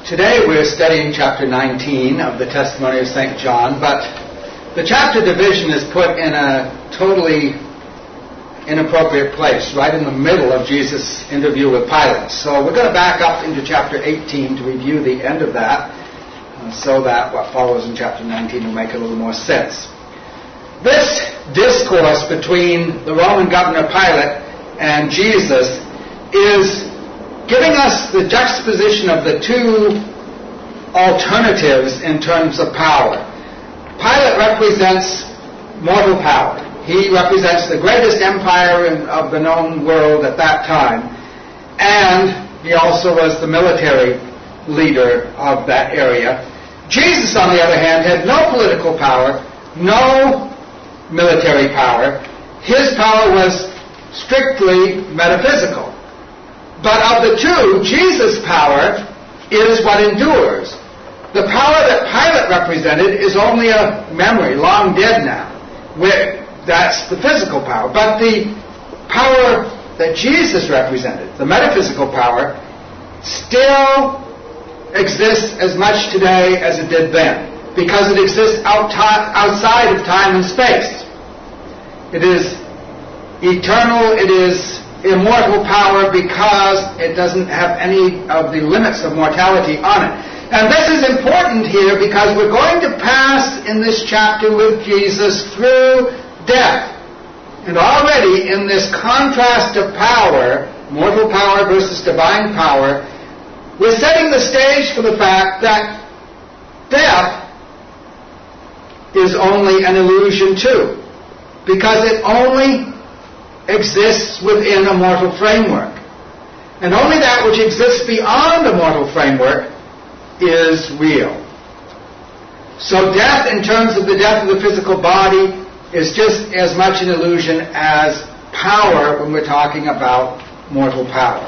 Today we're studying chapter 19 of the Testimony of St. John, but the chapter division is put in a totally inappropriate place, right in the middle of Jesus' interview with Pilate. So we're going to back up into chapter 18 to review the end of that, so that what follows in chapter 19 will make a little more sense. This discourse between the Roman governor Pilate and Jesus is giving us the juxtaposition of the two alternatives in terms of power. Pilate represents mortal power. He represents the greatest empire of the known world at that time, and he also was the military leader of that area. Jesus, on the other hand, had no political power, no military power. His power was strictly metaphysical. But of the two, Jesus' power is what endures. The power that Pilate represented is only a memory, long dead now. That's the physical power. But the power that Jesus represented, the metaphysical power, still exists as much today as it did then, because it exists outside of time and space. It is eternal, it is immortal power because it doesn't have any of the limits of mortality on it. And this is important here because we're going to pass in this chapter with Jesus through death. And already in this contrast of power, mortal power versus divine power, we're setting the stage for the fact that death is only an illusion too, because it only exists within a mortal framework. And only that which exists beyond a mortal framework is real. So death, in terms of the death of the physical body, is just as much an illusion as power when we're talking about mortal power.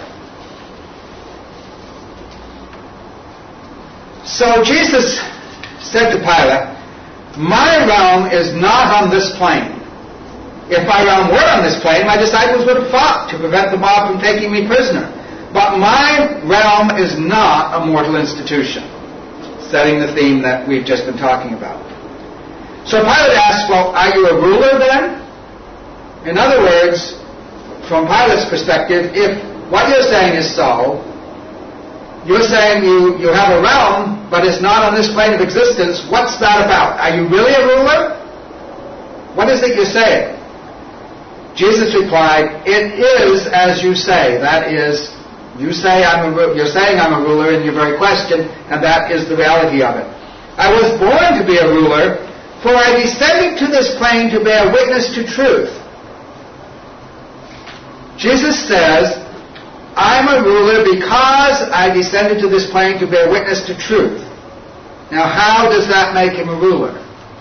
So Jesus said to Pilate, "My realm is not on this plane. If my realm were on this plane, my disciples would have fought to prevent the mob from taking me prisoner. But my realm is not a mortal institution," setting the theme that we've just been talking about. So Pilate asks, "Well, are you a ruler then?" In other words, from Pilate's perspective, if what you're saying is so, you're saying you have a realm, but it's not on this plane of existence, what's that about? Are you really a ruler? What is it you're saying? Jesus replied, "It is as you say." That is, you're saying I'm a ruler in your very question, and that is the reality of it. "I was born to be a ruler, for I descended to this plane to bear witness to truth." Jesus says, "I'm a ruler because I descended to this plane to bear witness to truth." Now, how does that make him a ruler?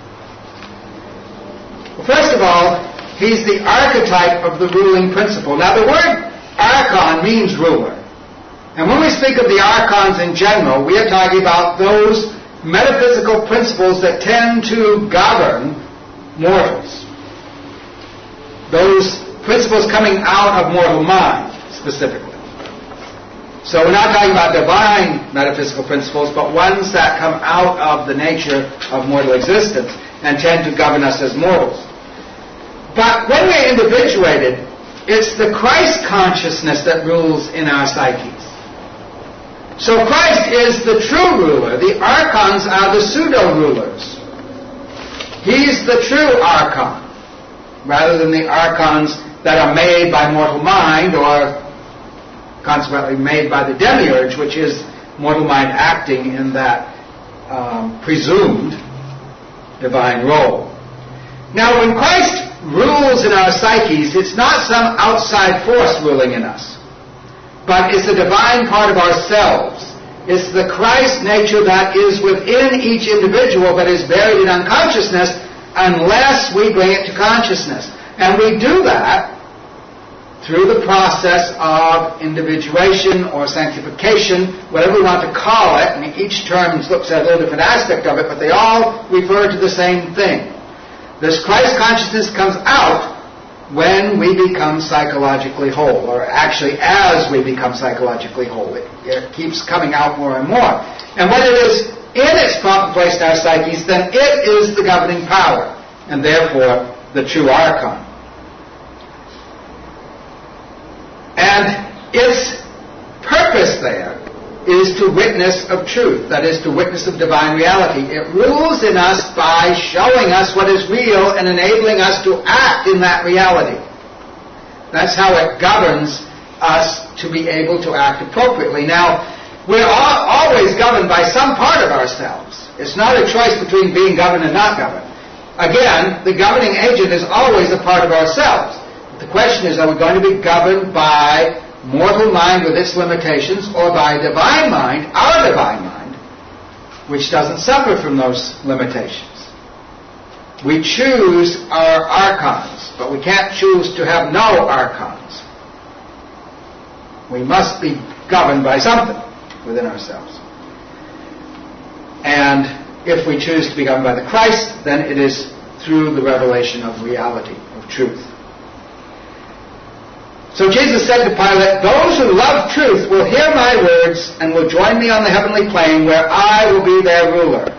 Well, first of all, he's the archetype of the ruling principle. Now, the word archon means ruler. And when we speak of the archons in general, we are talking about those metaphysical principles that tend to govern mortals. Those principles coming out of mortal mind, specifically. So we're not talking about divine metaphysical principles, but ones that come out of the nature of mortal existence and tend to govern us as mortals. But when we're individuated, it's the Christ consciousness that rules in our psyches. So Christ is the true ruler. The archons are the pseudo-rulers. He's the true archon, rather than the archons that are made by mortal mind, or consequently made by the demiurge, which is mortal mind acting in that presumed divine role. Now, when Christ rules in our psyches, it's not some outside force ruling in us, but it's a divine part of ourselves. It's the Christ nature that is within each individual but is buried in unconsciousness unless we bring it to consciousness. And we do that through the process of individuation or sanctification, whatever we want to call it, and each term looks at a little different aspect of it, but they all refer to the same thing. This Christ consciousness comes out when we become psychologically whole, or actually as we become psychologically whole. It keeps coming out more and more. And when it is in its proper place in our psyches, then it is the governing power, and therefore the true archon. And its purpose there is to witness of truth, that is, to witness of divine reality. It rules in us by showing us what is real and enabling us to act in that reality. That's how it governs us to be able to act appropriately. Now, we're always governed by some part of ourselves. It's not a choice between being governed and not governed. Again, the governing agent is always a part of ourselves. The question is, are we going to be governed by mortal mind with its limitations, or by divine mind, our divine mind, which doesn't suffer from those limitations? We choose our archons, but we can't choose to have no archons. We must be governed by something within ourselves. And if we choose to be governed by the Christ, then it is through the revelation of reality, of truth. So Jesus said to Pilate, "Those who love truth will hear my words and will join me on the heavenly plane where I will be their ruler."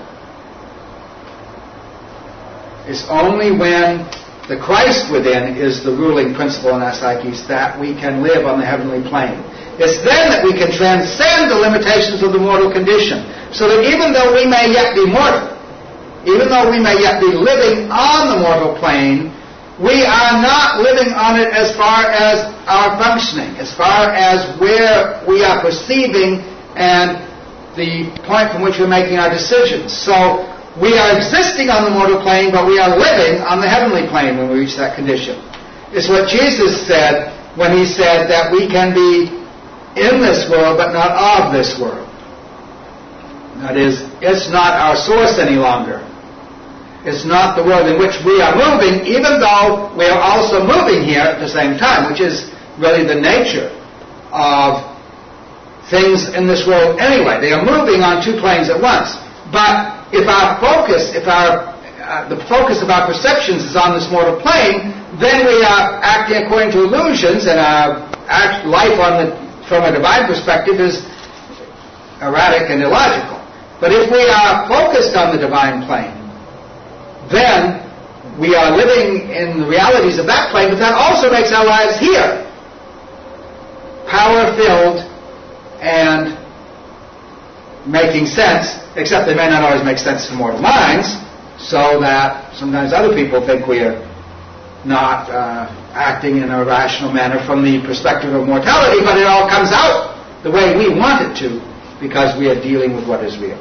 It's only when the Christ within is the ruling principle in our psyches that we can live on the heavenly plane. It's then that we can transcend the limitations of the mortal condition, so that even though we may yet be mortal, even though we may yet be living on the mortal plane, we are not living on it as far as our functioning, as far as where we are perceiving and the point from which we're making our decisions. So we are existing on the mortal plane, but we are living on the heavenly plane when we reach that condition. It's what Jesus said when he said that we can be in this world, but not of this world. That is, it's not our source any longer. It's not the world in which we are moving, even though we are also moving here at the same time, which is really the nature of things in this world anyway. They are moving on two planes at once. But if our focus, the focus of our perceptions is on this mortal plane, then we are acting according to illusions, and our life from a divine perspective is erratic and illogical. But if we are focused on the divine plane, then we are living in the realities of that plane, but that also makes our lives here power-filled and making sense, except they may not always make sense to mortal minds, so that sometimes other people think we are not acting in a rational manner from the perspective of mortality, but it all comes out the way we want it to, because we are dealing with what is real.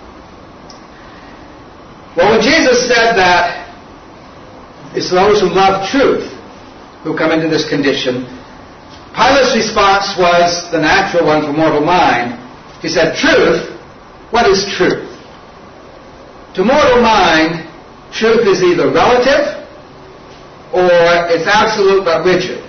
Well, when Jesus said that it's those who love truth who come into this condition, Pilate's response was the natural one for mortal mind. He said, "Truth? What is truth?" To mortal mind, truth is either relative or it's absolute but rigid.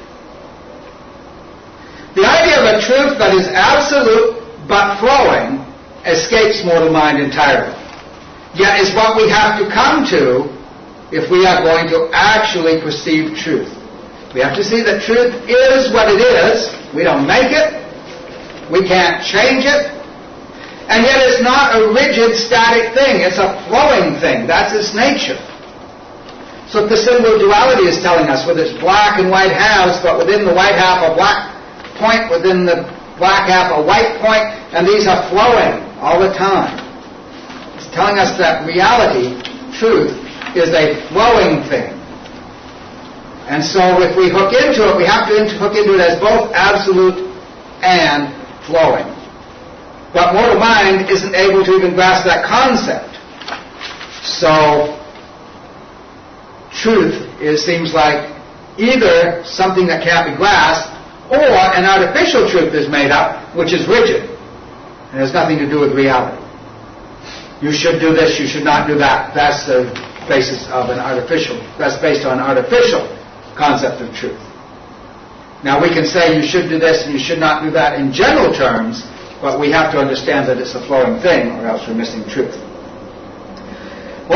The idea of a truth that is absolute but flowing escapes mortal mind entirely. Yet is what we have to come to if we are going to actually perceive truth. We have to see that truth is what it is. We don't make it. We can't change it. And yet it's not a rigid, static thing. It's a flowing thing. That's its nature. So the symbol of duality is telling us, with its black and white halves, but within the white half a black point, within the black half a white point, and these are flowing all the time. It's telling us that reality, truth, is a flowing thing. And so if we hook into it, we have to hook into it as both absolute and flowing. But mortal mind isn't able to even grasp that concept. So truth seems like either something that can't be grasped, or an artificial truth is made up, which is rigid and has nothing to do with reality. You should do this, you should not do that. That's the basis of that's based on an artificial concept of truth. Now we can say you should do this and you should not do that in general terms, but we have to understand that it's a flowing thing, or else we're missing truth. Well, after this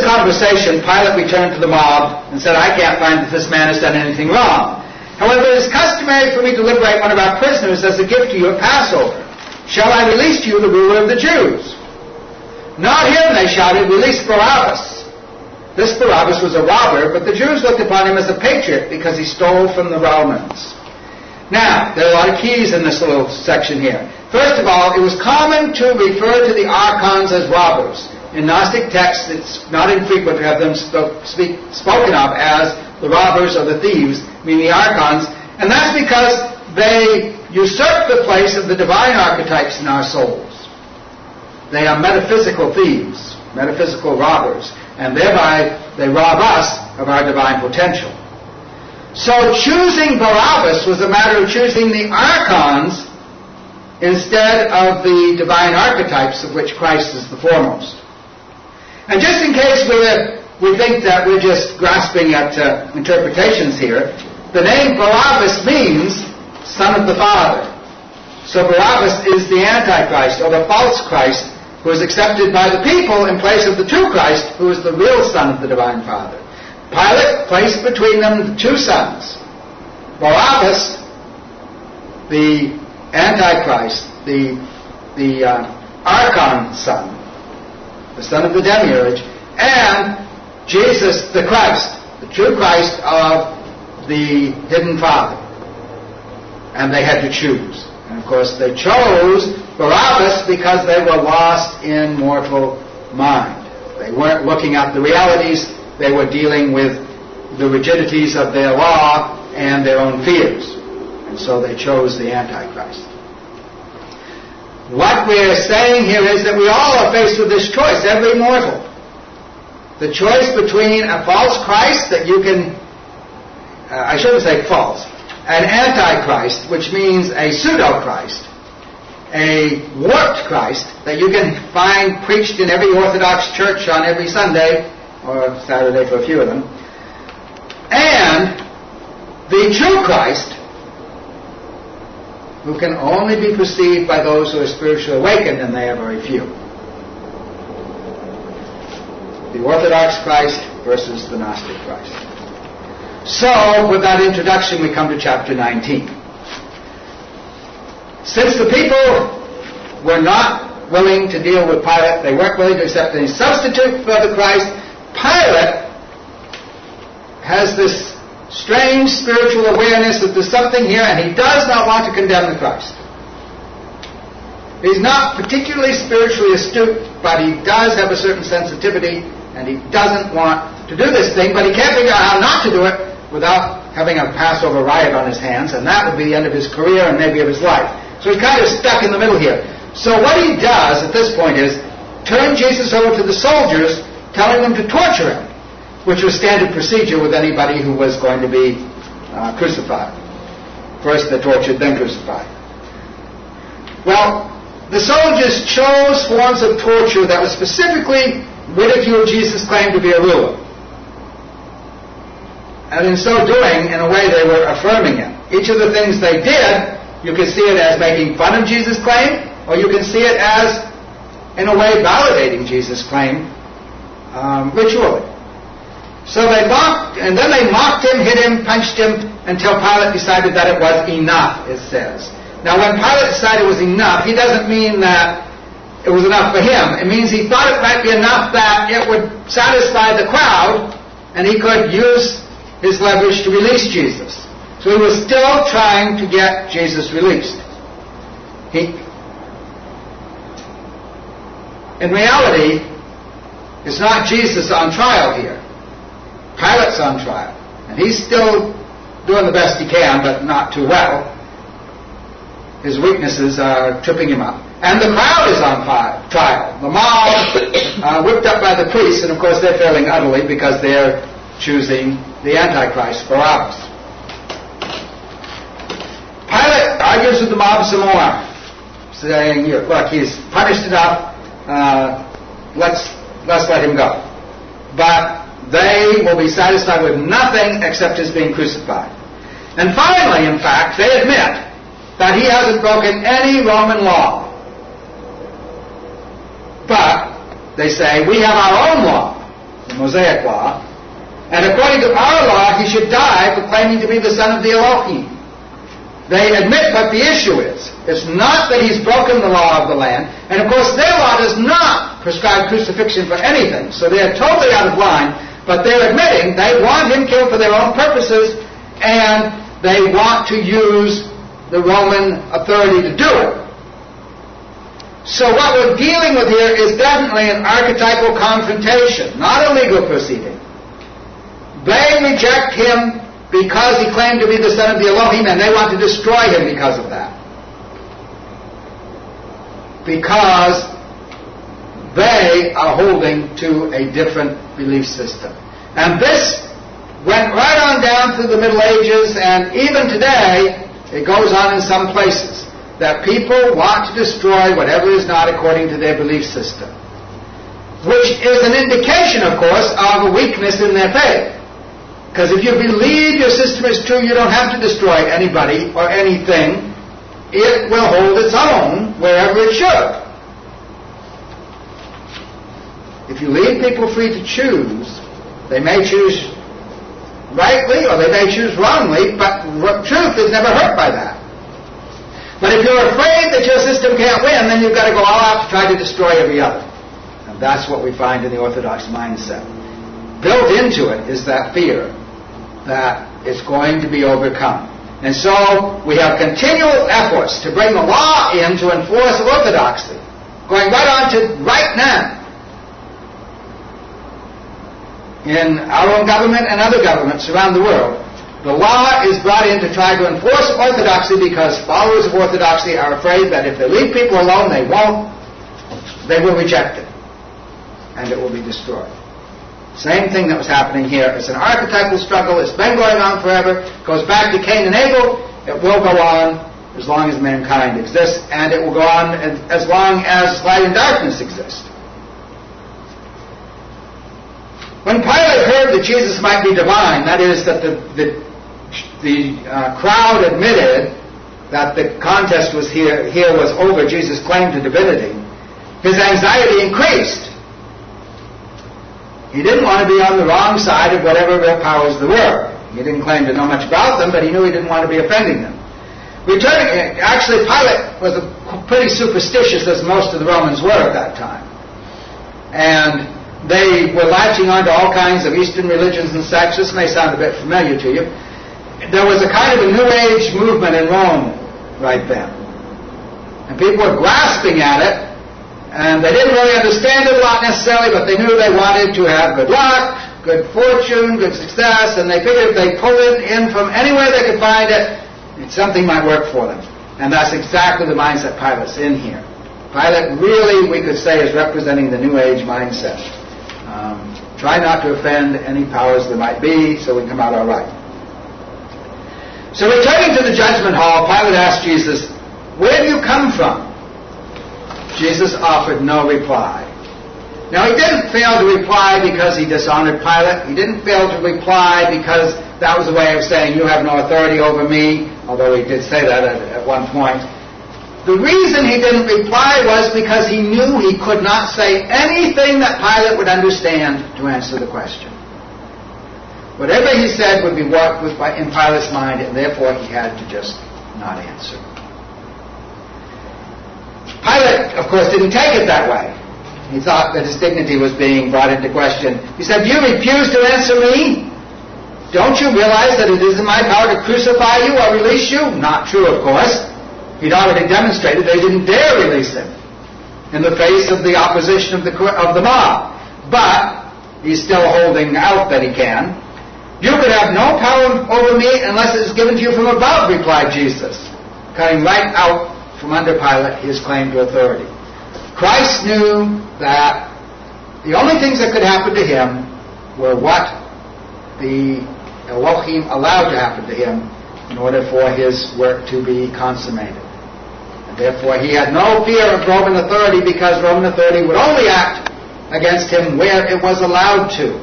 the conversation, Pilate returned to the mob and said, I can't find that this man has done anything wrong. However, it is customary for me to liberate one of our prisoners as a gift to you at Passover. Shall I release to you the ruler of the Jews? Not him, they shouted, release Barabbas. This Barabbas was a robber, but the Jews looked upon him as a patriot because he stole from the Romans. Now, there are a lot of keys in this little section here. First of all, it was common to refer to the archons as robbers. In Gnostic texts, it's not infrequent to have them spoken of as the robbers or the thieves, meaning the archons, and that's because they usurp the place of the divine archetypes in our souls. They are metaphysical thieves, metaphysical robbers, and thereby they rob us of our divine potential. So choosing Barabbas was a matter of choosing the archons instead of the divine archetypes of which Christ is the foremost. And just in case we think that we're just grasping at interpretations here, the name Barabbas means son of the Father. So Barabbas is the Antichrist, or the false Christ, who is accepted by the people in place of the true Christ, who is the real Son of the Divine Father. Pilate placed between them the two sons. Barabbas, the Antichrist, the Archon son, the son of the Demiurge, and Jesus, the Christ, the true Christ of the hidden Father. And they had to choose. And of course they chose Barabbas because they were lost in mortal mind. They weren't looking at the realities, they were dealing with the rigidities of their law and their own fears. And so they chose the Antichrist. What we're saying here is that we all are faced with this choice, every mortal. The choice between a false Christ that you can, I shouldn't say false, an Antichrist, which means a pseudo-Christ, a warped Christ that you can find preached in every Orthodox church on every Sunday, or Saturday for a few of them, and the true Christ, who can only be perceived by those who are spiritually awakened, and they are very few. The Orthodox Christ versus the Gnostic Christ. So, with that introduction, we come to chapter 19. Since the people were not willing to deal with Pilate, they weren't willing to accept any substitute for the Christ, Pilate has this strange spiritual awareness that there's something here, and he does not want to condemn the Christ. He's not particularly spiritually astute, but he does have a certain sensitivity, and he doesn't want to do this thing, but he can't figure out how not to do it without having a Passover riot on his hands, and that would be the end of his career and maybe of his life. So he's kind of stuck in the middle here. So what he does at this point is turn Jesus over to the soldiers, telling them to torture him, which was standard procedure with anybody who was going to be crucified. First they tortured, then crucified. Well, the soldiers chose forms of torture that would specifically ridicule Jesus' claim to be a ruler. And in so doing, in a way, they were affirming him. Each of the things they did, you can see it as making fun of Jesus' claim, or you can see it as, in a way, validating Jesus' claim ritually. So they mocked, and then they mocked him, hit him, punched him, until Pilate decided that it was enough, it says. Now, when Pilate decided it was enough, he doesn't mean that it was enough for him. It means he thought it might be enough that it would satisfy the crowd, and he could use his leverage to release Jesus. So he was still trying to get Jesus released. In reality, it's not Jesus on trial here. Pilate's on trial. And he's still doing the best he can, but not too well. His weaknesses are tripping him up. And the crowd is on trial. The mob, whipped up by the priests, and of course they're failing utterly because they're choosing the Antichrist, Barabbas. Pilate argues with the mob some more, saying, look, he's punished enough, let's let him go. But they will be satisfied with nothing except his being crucified. And finally, in fact, they admit that he hasn't broken any Roman law. But, they say, we have our own law. the Mosaic law. And according to our law, he should die for claiming to be the son of the Elohim. They admit what the issue is. It's not that he's broken the law of the land. And of course, their law does not prescribe crucifixion for anything. So they're totally out of line. But they're admitting they want him killed for their own purposes, and they want to use the Roman authority to do it. So what we're dealing with here is definitely an archetypal confrontation, not a legal proceeding. They reject him because he claimed to be the son of the Elohim, and they want to destroy him because of that. Because they are holding to a different belief system. And this went right on down through the Middle Ages, and even today, it goes on in some places, that people want to destroy whatever is not according to their belief system. Which is an indication, of course, of a weakness in their faith. Because if you believe your system is true, you don't have to destroy anybody or anything. It will hold its own wherever it should. If you leave people free to choose, they may choose rightly or they may choose wrongly, but truth is never hurt by that. But if you're afraid that your system can't win, then you've got to go all out to try to destroy every other. And that's what we find in the Orthodox mindset. Built into it is that fear that it's going to be overcome. And so we have continual efforts to bring the law in to enforce orthodoxy, going right on to right now. In our own government and other governments around the world, the law is brought in to try to enforce orthodoxy because followers of orthodoxy are afraid that if they leave people alone, they will reject it. And it will be destroyed. Same thing that was happening here. It's an archetypal struggle. It's been going on forever. It goes back to Cain and Abel. It will go on as long as mankind exists. And it will go on as long as light and darkness exist. When Pilate heard that Jesus might be divine, that is, that the crowd admitted that the contest was here was over, Jesus' claim to divinity, his anxiety increased. He didn't want to be on the wrong side of whatever their powers there were. He didn't claim to know much about them, but he knew he didn't want to be offending them. Actually, Pilate was pretty superstitious, as most of the Romans were at that time. And they were latching on to all kinds of Eastern religions and sects. This may sound a bit familiar to you. There was a kind of a New Age movement in Rome right then. And people were grasping at it, and they didn't really understand it a lot necessarily, but they knew they wanted to have good luck, good fortune, good success, and they figured if they pulled it in from anywhere they could find it, something might work for them. And that's exactly the mindset Pilate's in here. Pilate really, we could say, is representing the New Age mindset. Try not to offend any powers there might be, so we come out all right. So returning to the judgment hall, Pilate asked Jesus, "Where do you come from?" Jesus offered no reply. Now, he didn't fail to reply because he dishonored Pilate. He didn't fail to reply because that was a way of saying, "You have no authority over me," although he did say that at one point. The reason he didn't reply was because he knew he could not say anything that Pilate would understand to answer the question. Whatever he said would be what was in Pilate's mind, and therefore he had to just not answer. Pilate, of course, didn't take it that way. He thought that his dignity was being brought into question. He said, "You refuse to answer me? Don't you realize that it is in my power to crucify you or release you?" Not true, of course. He'd already demonstrated they didn't dare release him in the face of the opposition of the mob. But he's still holding out that he can. "You could have no power over me unless it is given to you from above," replied Jesus, cutting right out from under Pilate his claim to authority. Christ knew that the only things that could happen to him were what the Elohim allowed to happen to him in order for his work to be consummated. And therefore he had no fear of Roman authority because Roman authority would only act against him where it was allowed to.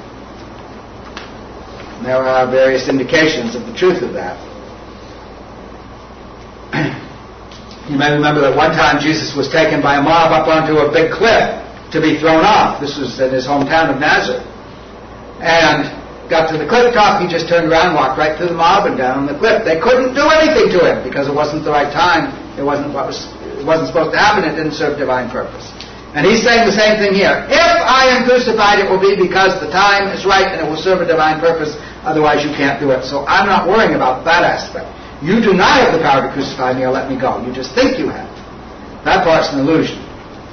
And there are various indications of the truth of that. You may remember that one time Jesus was taken by a mob up onto a big cliff to be thrown off. This was in his hometown of Nazareth. and got to the cliff top, he just turned around, walked right through the mob and down the cliff. They couldn't do anything to him because it wasn't the right time. It wasn't supposed to happen. It didn't serve divine purpose. And he's saying the same thing here. If I am crucified, it will be because the time is right and it will serve a divine purpose. Otherwise, you can't do it. So I'm not worrying about that aspect. You do not have the power to crucify me or let me go. You just think you have. That part's an illusion.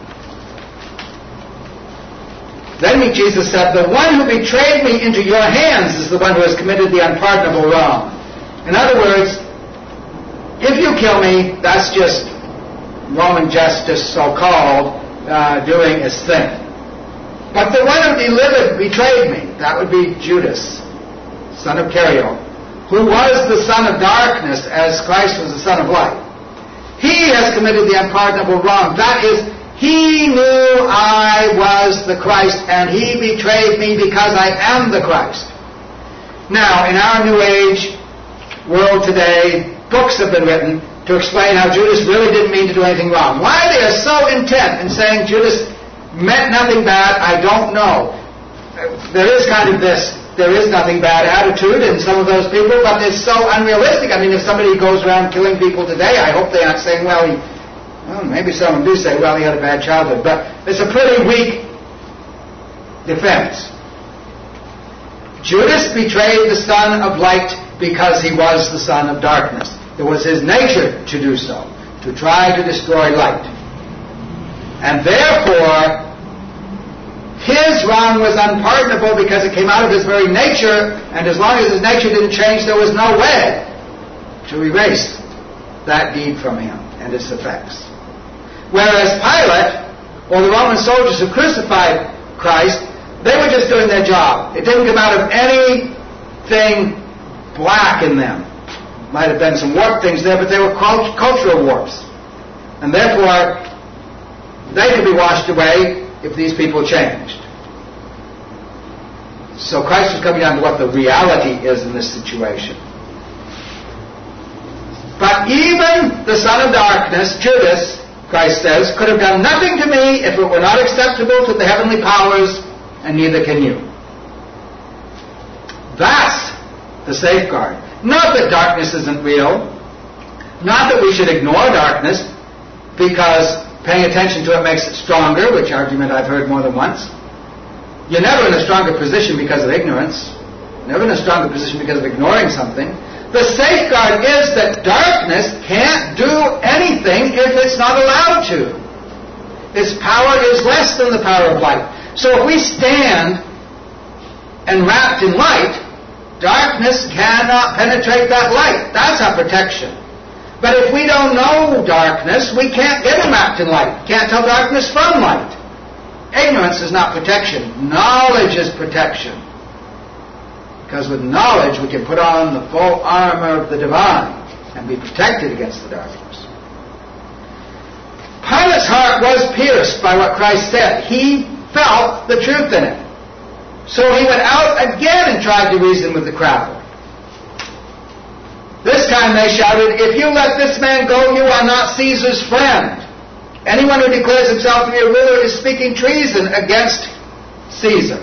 Then Jesus said, the one who betrayed me into your hands is the one who has committed the unpardonable wrong. In other words, if you kill me, that's just Roman justice, so-called, doing his thing. But the one who betrayed me, that would be Judas, son of Iscariot, who was the son of darkness as Christ was the son of light. He has committed the unpardonable wrong. That is, he knew I was the Christ, and he betrayed me because I am the Christ. Now, in our New Age world today, books have been written to explain how Judas really didn't mean to do anything wrong. Why they are so intent in saying Judas meant nothing bad, I don't know. There is kind of this, there is nothing bad attitude in some of those people, but it's so unrealistic. I mean, if somebody goes around killing people today, I hope they aren't saying, well, maybe some do say, well, he had a bad childhood, but it's a pretty weak defense. Judas betrayed the son of light because he was the son of darkness. It was his nature to do so, to try to destroy light. And therefore, his wrong was unpardonable because it came out of his very nature, and as long as his nature didn't change, there was no way to erase that deed from him and its effects. Whereas Pilate, or the Roman soldiers who crucified Christ, they were just doing their job. It didn't come out of anything black in them. Might have been some warped things there, but they were cultural warps. And therefore, they could be washed away if these people changed. So Christ was coming down to what the reality is in this situation. But even the son of darkness, Judas, Christ says, could have done nothing to me if it were not acceptable to the heavenly powers, and neither can you. That's the safeguard. Not that darkness isn't real. Not that we should ignore darkness because paying attention to it makes it stronger, which argument I've heard more than once. You're never in a stronger position because of ignorance. Never in a stronger position because of ignoring something. The safeguard is that darkness can't do anything if it's not allowed to. Its power is less than the power of light. So if we stand enwrapped in light, darkness cannot penetrate that light. That's our protection. But if we don't know darkness, we can't get enwrapped in light. Can't tell darkness from light. Ignorance is not protection. Knowledge is protection. Because with knowledge we can put on the full armor of the divine and be protected against the darkness. Pilate's heart was pierced by what Christ said. He felt the truth in it. So he went out again and tried to reason with the crowd. This time they shouted, if you let this man go, you are not Caesar's friend. Anyone who declares himself to be a ruler is speaking treason against Caesar.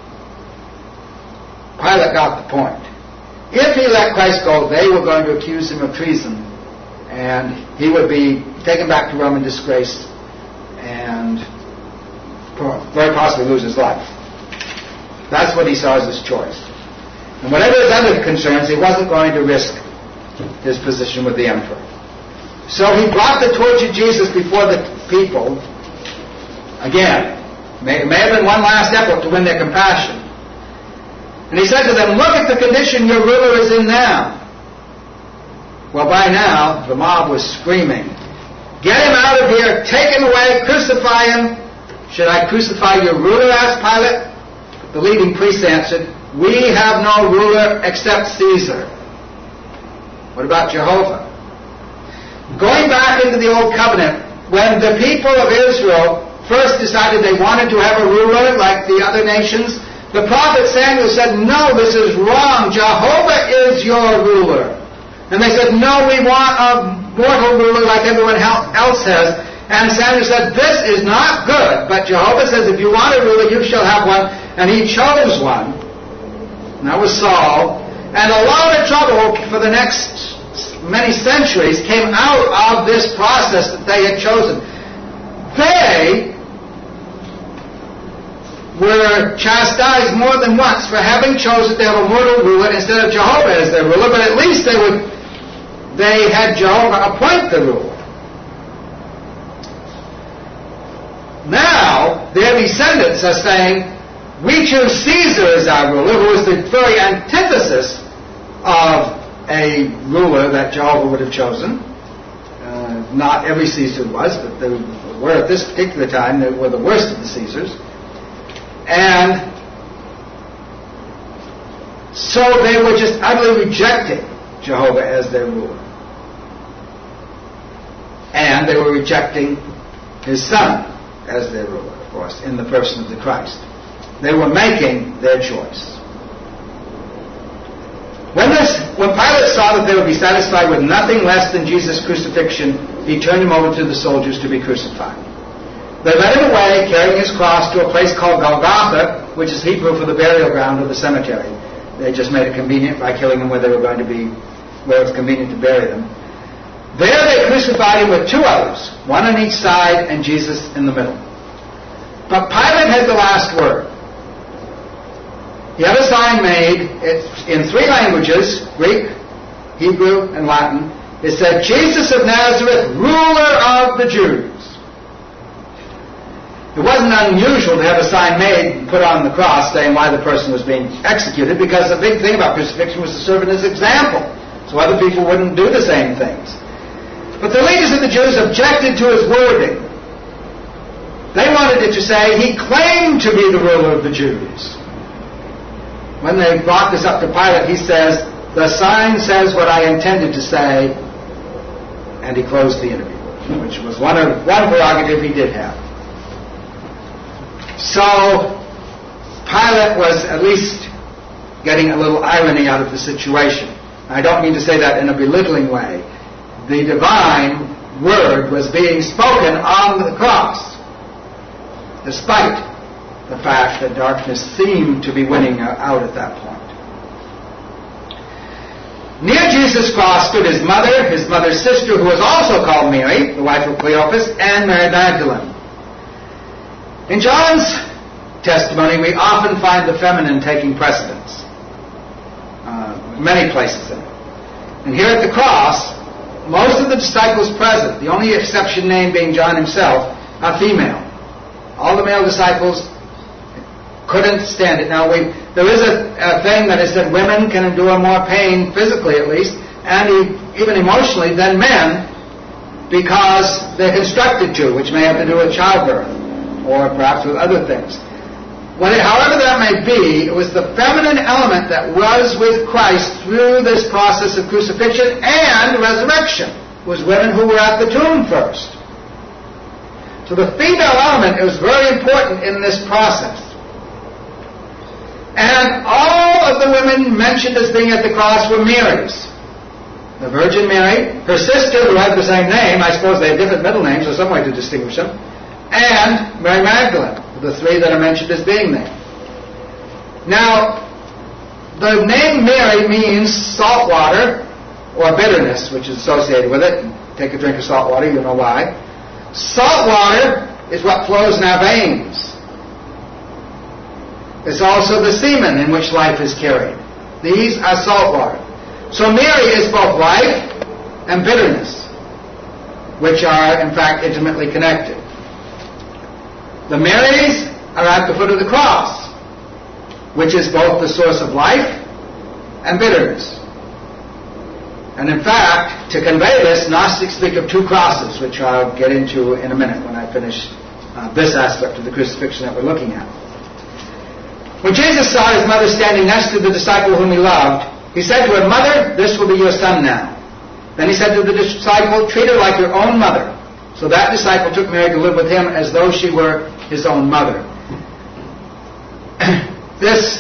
Pilate got the point. If he let Christ go, they were going to accuse him of treason, and he would be taken back to Rome in disgrace and very possibly lose his life. That's what he saw as his choice. And whatever his other concerns, he wasn't going to risk his position with the emperor. So he brought the torch of Jesus before the people. Again, it may have been one last effort to win their compassion. And he said to them, look at the condition your ruler is in now. Well, by now, the mob was screaming, get him out of here, take him away, crucify him. Should I crucify your ruler? Asked Pilate. The leading priests answered, we have no ruler except Caesar. What about Jehovah? Going back into the Old Covenant, when the people of Israel first decided they wanted to have a ruler like the other nations, the prophet Samuel said, no, this is wrong. Jehovah is your ruler. And they said, no, we want a mortal ruler like everyone else has. And Samuel said, this is not good. But Jehovah says, if you want a ruler, you shall have one. And he chose one. and that was Saul, and a lot of trouble for the next many centuries came out of this process that they had chosen. They were chastised more than once for having chosen to have a mortal ruler instead of Jehovah as their ruler, but at least they had Jehovah appoint the ruler. Now, their descendants are saying, we choose Caesar as our ruler, who is the very antithesis of a ruler that Jehovah would have chosen. Not every Caesar was, but they were at this particular time, they were the worst of the Caesars. And so they were just utterly rejecting Jehovah as their ruler. And they were rejecting his son as their ruler, of course, in the person of the Christ. They were making their choice. When Pilate saw that they would be satisfied with nothing less than Jesus' crucifixion, he turned him over to the soldiers to be crucified. They led him away, carrying his cross, to a place called Golgotha, which is Hebrew for the burial ground of the cemetery. They just made it convenient by killing them where they were going to be, where it was convenient to bury them. There they crucified him with two others, one on each side and Jesus in the middle. But Pilate had the last word. He had a sign made in three languages, Greek, Hebrew, and Latin. It said, Jesus of Nazareth, ruler of the Jews. It wasn't unusual to have a sign made and put on the cross saying why the person was being executed, because the big thing about crucifixion was to serve as an example, so other people wouldn't do the same things. But the leaders of the Jews objected to his wording. They wanted it to say he claimed to be the ruler of the Jews. When they brought this up to Pilate, he says, the sign says what I intended to say, and he closed the interview, which was one prerogative he did have. So Pilate was at least getting a little irony out of the situation. I don't mean to say that in a belittling way. The divine word was being spoken on the cross, despite the fact that darkness seemed to be winning out at that point. Near Jesus' cross stood his mother's sister, who was also called Mary, the wife of Cleophas, and Mary Magdalene. In John's testimony, we often find the feminine taking precedence. Many places in it. And here at the cross, most of the disciples present, the only exception named being John himself, are female. All the male disciples couldn't stand it. Now, there is a thing that is that women can endure more pain, physically at least, and even emotionally, than men, because they're constructed to, which may have to do with childbirth, or perhaps with other things. However that may be, it was the feminine element that was with Christ through this process of crucifixion and resurrection. It was women who were at the tomb first. So the female element is very important in this process. And all of the women mentioned as being at the cross were Marys. The Virgin Mary, her sister, who had the same name, I suppose they had different middle names or some way to distinguish them, and Mary Magdalene, the three that are mentioned as being there. Now, the name Mary means salt water or bitterness, which is associated with it. Take a drink of salt water, you know why. Salt water is what flows in our veins. It's also the semen in which life is carried. These are salt water. So Mary is both life and bitterness, which are in fact intimately connected. The Marys are at the foot of the cross, which is both the source of life and bitterness. And in fact, to convey this, Gnostics speak of two crosses, which I'll get into in a minute when I finish this aspect of the crucifixion that we're looking at. When Jesus saw his mother standing next to the disciple whom he loved, he said to her, "Mother, this will be your son now." Then he said to the disciple, "Treat her like your own mother." So that disciple took Mary to live with him as though she were his own mother. This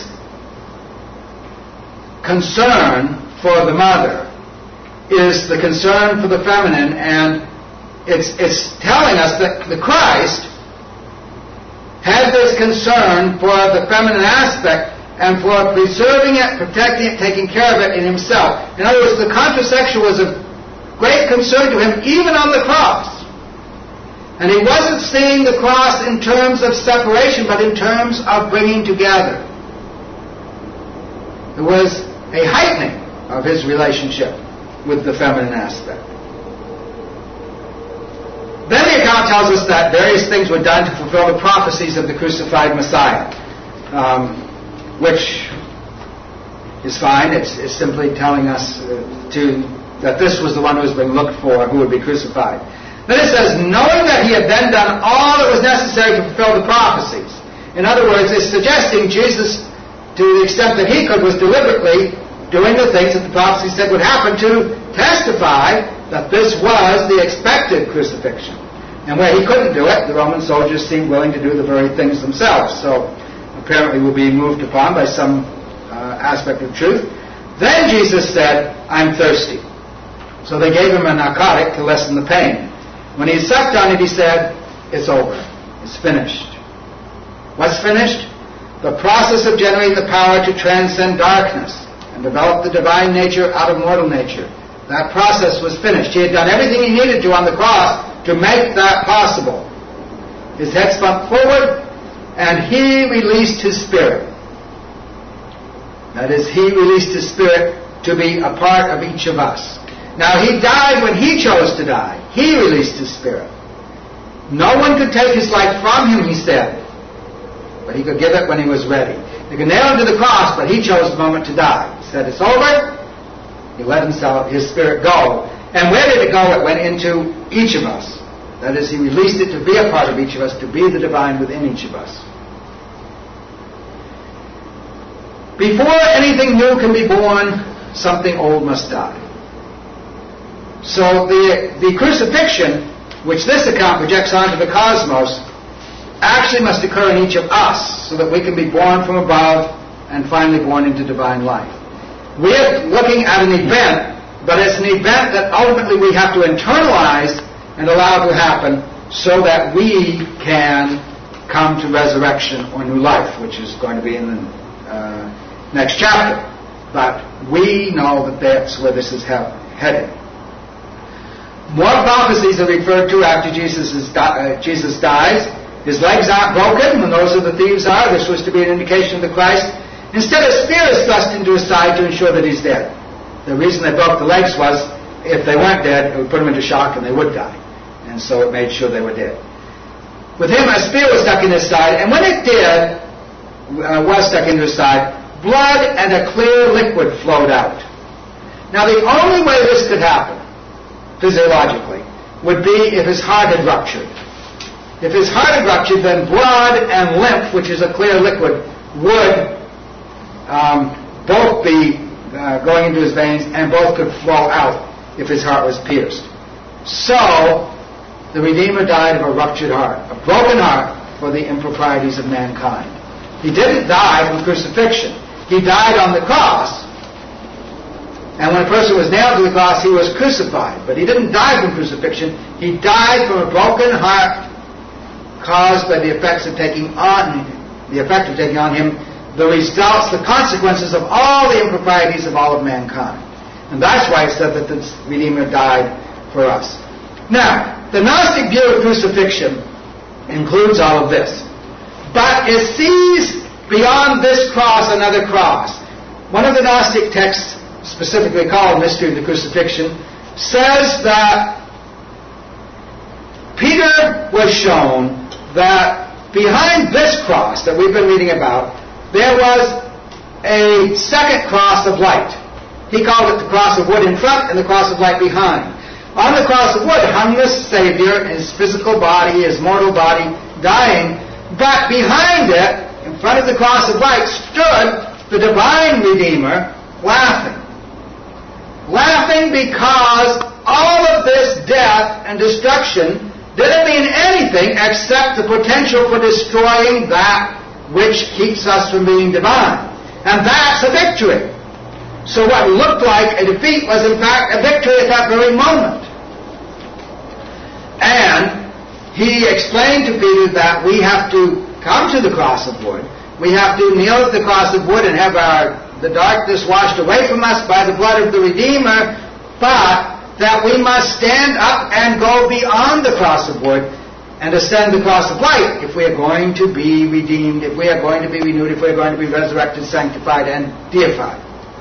concern for the mother is the concern for the feminine, and it's telling us that the Christ had this concern for the feminine aspect and for preserving it, protecting it, taking care of it in himself. In other words, the contrasexual was of great concern to him even on the cross. And he wasn't seeing the cross in terms of separation, but in terms of bringing together. There was a heightening of his relationship with the feminine aspect. Then the account tells us that various things were done to fulfill the prophecies of the crucified Messiah, which is fine. It's simply telling us that this was the one who was being looked for, who would be crucified. Then it says, knowing that he had then done all that was necessary to fulfill the prophecies. In other words, it's suggesting Jesus, to the extent that he could, was deliberately doing the things that the prophecy said would happen to testify that this was the expected crucifixion. And where he couldn't do it, the Roman soldiers seemed willing to do the very things themselves. So apparently we're being moved upon by some aspect of truth. Then Jesus said, I'm thirsty. So they gave him a narcotic to lessen the pain. When he sucked on it, he said, it's over. It's finished. What's finished? The process of generating the power to transcend darkness and develop the divine nature out of mortal nature. That process was finished. He had done everything he needed to on the cross to make that possible. His head spun forward, and he released his spirit. That is, he released his spirit to be a part of each of us. Now, he died when he chose to die. He released his spirit. No one could take his life from him, he said, but he could give it when he was ready. They could nail him to the cross, but he chose the moment to die. He said, it's over. He let his spirit go. And where did it go? It went into each of us. That is, he released it to be a part of each of us, to be the divine within each of us. Before anything new can be born, something old must die. So the crucifixion, which this account projects onto the cosmos, actually must occur in each of us, so that we can be born from above and finally born into divine life. We're looking at an event, but it's an event that ultimately we have to internalize and allow to happen so that we can come to resurrection or new life, which is going to be in the next chapter. But we know that that's where this is headed. More prophecies are referred to after Jesus dies. His legs aren't broken, and those of the thieves are. This was to be an indication of the Christ. Instead, a spear is thrust into his side to ensure that he's dead. The reason they broke the legs was, if they weren't dead, it would put them into shock and they would die. And so it made sure they were dead. With him, a spear was stuck in his side, and when it was stuck into his side, blood and a clear liquid flowed out. Now, the only way this could happen, physiologically, would be if his heart had ruptured. If his heart had ruptured, then blood and lymph, which is a clear liquid, would both be going into his veins, and both could flow out if his heart was pierced. So, the Redeemer died of a ruptured heart, a broken heart for the improprieties of mankind. He didn't die from crucifixion. He died on the cross. And when a person was nailed to the cross, he was crucified. But he didn't die from crucifixion. He died from a broken heart caused by the effect of taking on him the results, the consequences of all the improprieties of all of mankind. And that's why it said that the Redeemer died for us. Now, the Gnostic view of crucifixion includes all of this. But it sees beyond this cross another cross. One of the Gnostic texts, specifically called Mystery of the Crucifixion, says that Peter was shown that behind this cross that we've been reading about, there was a second cross of light. He called it the cross of wood in front and the cross of light behind. On the cross of wood hung the Savior, his physical body, his mortal body, dying. But behind it, in front of the cross of light, stood the divine Redeemer, laughing. Laughing because all of this death and destruction didn't mean anything except the potential for destroying that which keeps us from being divine. And that's a victory. So what looked like a defeat was in fact a victory at that very moment. And he explained to Peter that we have to come to the cross of wood, We have to kneel at the cross of wood and have the darkness washed away from us by the blood of the Redeemer, but that we must stand up and go beyond the cross of wood and ascend the cross of light if we are going to be redeemed, if we are going to be renewed, if we are going to be resurrected, sanctified, and deified.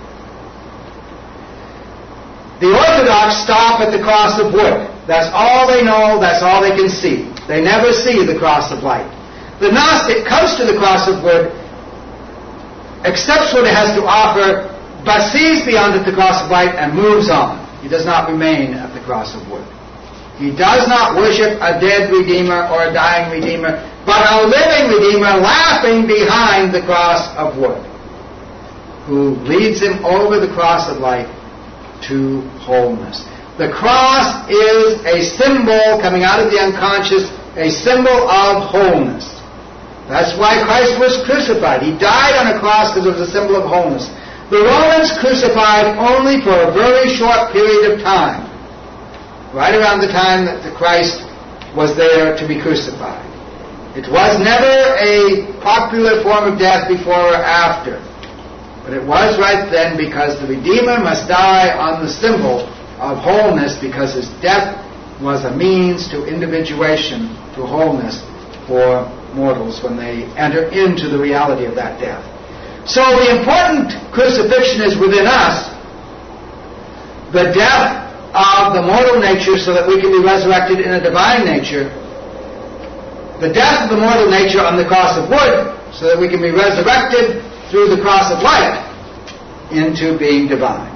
The Orthodox stop at the cross of wood. That's all they know, that's all they can see. They never see the cross of light. The Gnostic comes to the cross of wood, accepts what it has to offer, but sees beyond it the cross of light and moves on. He does not remain at the cross of wood. He does not worship a dead Redeemer or a dying Redeemer, but a living Redeemer laughing behind the cross of wood, who leads him over the cross of light to wholeness. The cross is a symbol coming out of the unconscious, a symbol of wholeness. That's why Christ was crucified. He died on a cross because it was a symbol of wholeness. The Romans crucified only for a very short period of time, right around the time that the Christ was there to be crucified. It was never a popular form of death before or after, but it was right then, because the Redeemer must die on the symbol of wholeness, because his death was a means to individuation, to wholeness for mortals when they enter into the reality of that death. So the important crucifixion is within us, the death of the mortal nature so that we can be resurrected in a divine nature, the death of the mortal nature on the cross of wood so that we can be resurrected through the cross of light into being divine.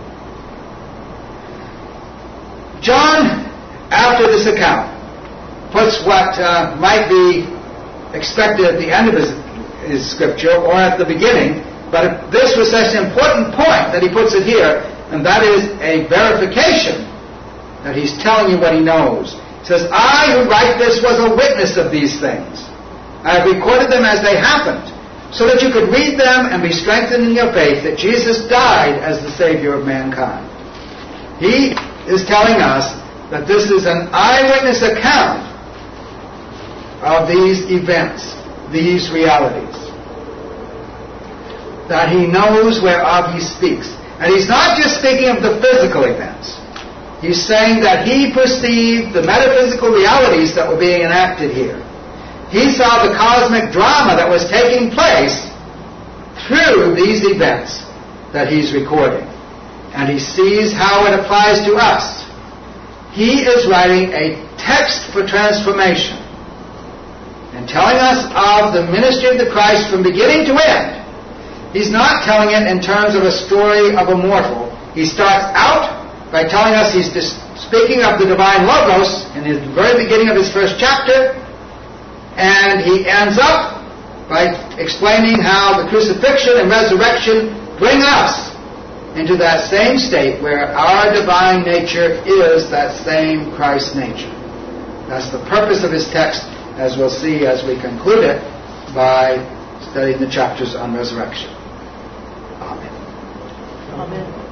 John, after this account, puts what might be expected at the end of his scripture or at the beginning, but this was such an important point that he puts it here, and that is a verification that he's telling you what he knows. He says, I who write this was a witness of these things. I have recorded them as they happened, so that you could read them and be strengthened in your faith that Jesus died as the Savior of mankind. He is telling us that this is an eyewitness account of these events, these realities, that he knows whereof he speaks. And he's not just speaking of the physical events. He's saying that he perceived the metaphysical realities that were being enacted here. He saw the cosmic drama that was taking place through these events that he's recording. And he sees how it applies to us. He is writing a text for transformation and telling us of the ministry of the Christ from beginning to end. He's not telling it in terms of a story of a mortal. He starts out by telling us he's speaking of the divine Logos in the very beginning of his first chapter, and he ends up by explaining how the crucifixion and resurrection bring us into that same state where our divine nature is that same Christ nature. That's the purpose of his text, as we'll see as we conclude it by studying the chapters on resurrection. Amen. Amen.